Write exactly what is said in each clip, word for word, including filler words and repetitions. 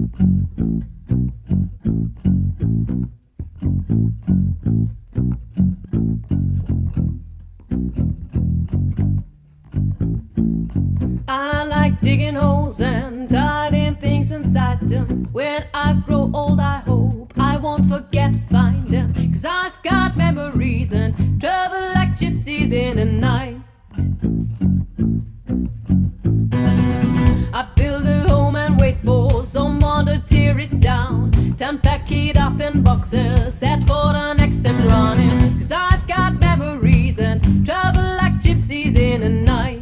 I like digging holes and hiding things inside them. When I grow old, I hope I won't forget to find them. Cause I've got memories and travel like gypsies in the night. I build a home and wait for someone to tear it down. Then pack it up in boxes, set for the next time running. Cause I've got memories and travel like gypsies in the night.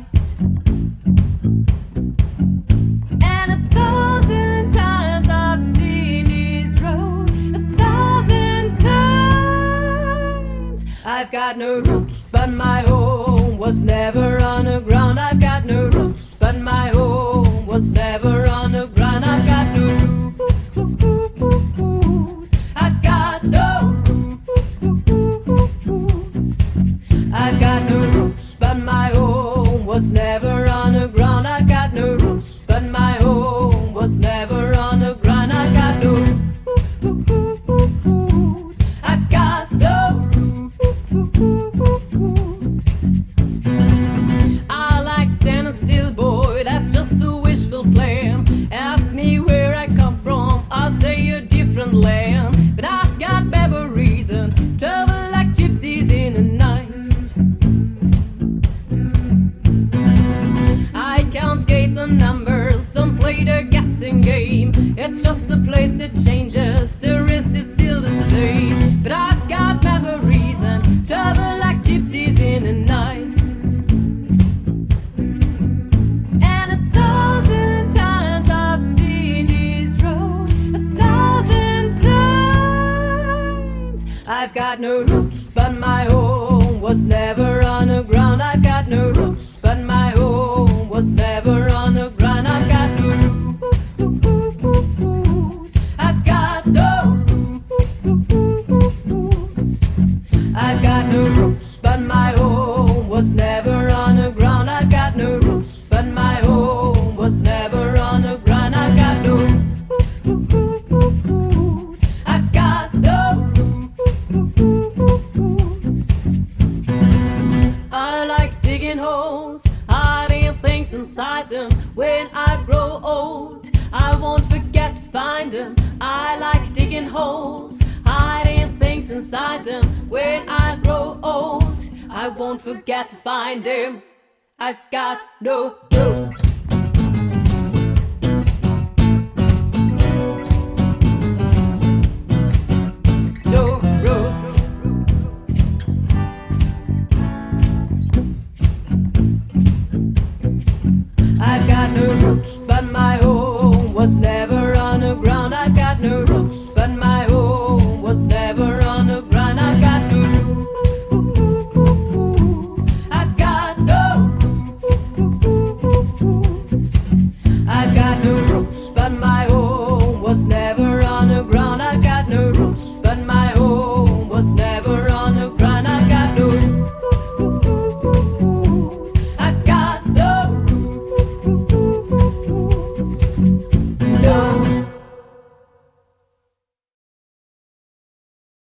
And a thousand times I've seen this road, a thousand times. I've got no roots, but my home was never on the ground. I've got no roots, but my home was never on the ground. I've got no roots. I've got no roots. I've got no roots, but my home was never on the ground. I've got no roots, but my home was never on the ground. I've got no roots. I've got no roots. I like standing still, boy, that's just a wishful plan. Ask me where I come from, I'll say a different land. But I've got memories and travel like gypsies in the night. I count gates and numbers, don't play the guessing game. It's just a place that changes, the rest is still the same. But I've got memories and travel like gypsies in the night. And a thousand times I've seen this road, a thousand times. I've got no roots, but my home was never on the ground. I've got no roots, but my home was never on the ground. I've got no roots. I've got no roots. I've got no roots, but my home was never on the ground. I've got no roots, but my home was never on the ground. I've got no roots. I've got no roots. I like digging holes, hiding things inside them. When I grow old, I won't forget to find them. I like digging holes, hiding things inside them. When I grow old, I won't forget to find them. I've got no roots.